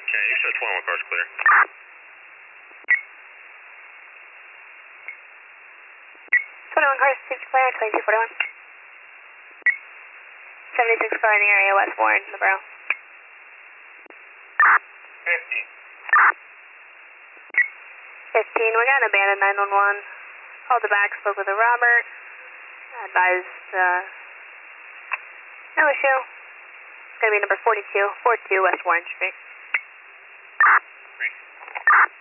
Okay, you said 21 cars clear. 21 cars, seems clear, 2241. 76 car in the area, West Warren, in the borough. 50. 15, we got an abandoned 911. Called the back, spoke with a Robert. Advised, no issue. It's going to be number 42, 42 West Warren Street. Great.